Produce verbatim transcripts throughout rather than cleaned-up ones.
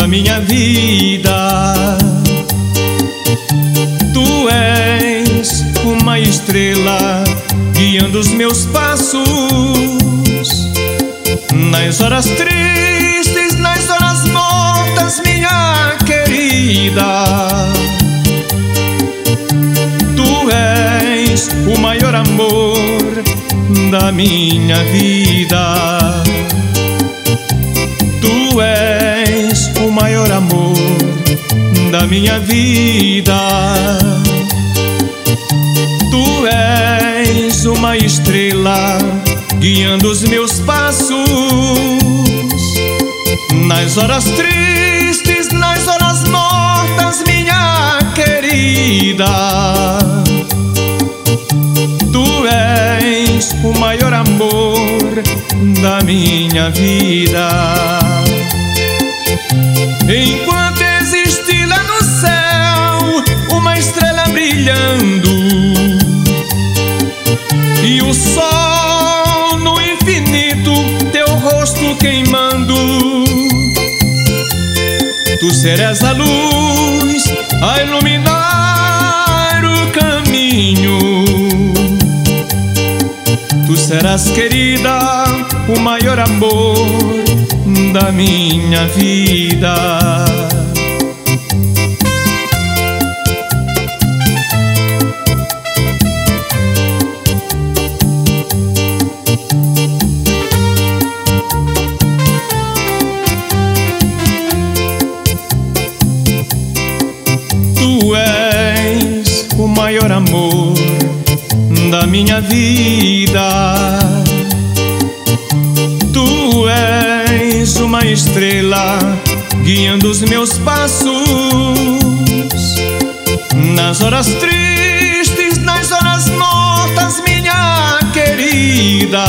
da minha vida. Tu és uma estrela guiando os meus passos nas horas tristes, nas horas mortas, minha querida. Tu és o maior amor da minha vida. Tu és o maior amor da minha vida. Tu és uma estrela guiando os meus passos nas horas tristes, nas horas mortas, minha querida. Tu és o maior amor da minha vida. Enquanto existe lá no céu uma estrela brilhando e o sol no infinito, teu rosto queimando, tu serás a luz a iluminar o caminho. Tu serás, querida, o maior amor da minha vida. Tu és o maior amor da minha vida. Tu és uma estrela guiando os meus passos nas horas tristes, nas horas mortas, minha querida.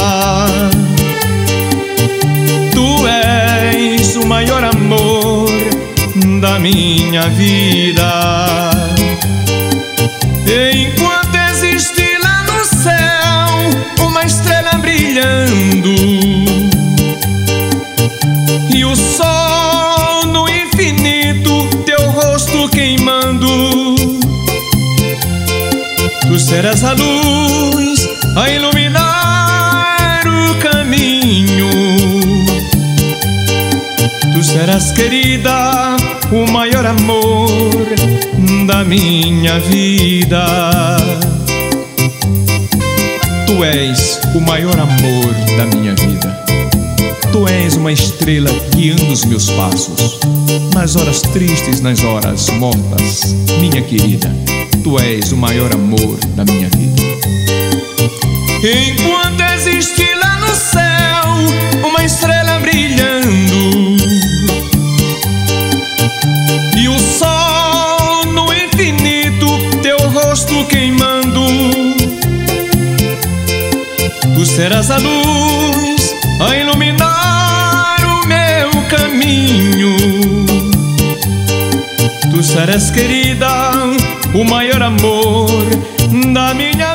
Tu és o maior amor da minha vida. Enquanto existe lá no céu uma estrela brilhando e o sol no infinito, teu rosto queimando, tu serás a luz a iluminar o caminho. Tu serás, querida, o maior amor da minha vida. Tu és o maior amor da minha vida. Tu és uma estrela guiando os meus passos nas horas tristes, nas horas mortas, minha querida. Tu és o maior amor da minha vida. Enquanto existe lá no céu uma estrela brilhando e o sol no infinito, teu rosto queimando, tu serás a luz a iluminar o meu caminho. Tu serás, querida, o maior amor da minha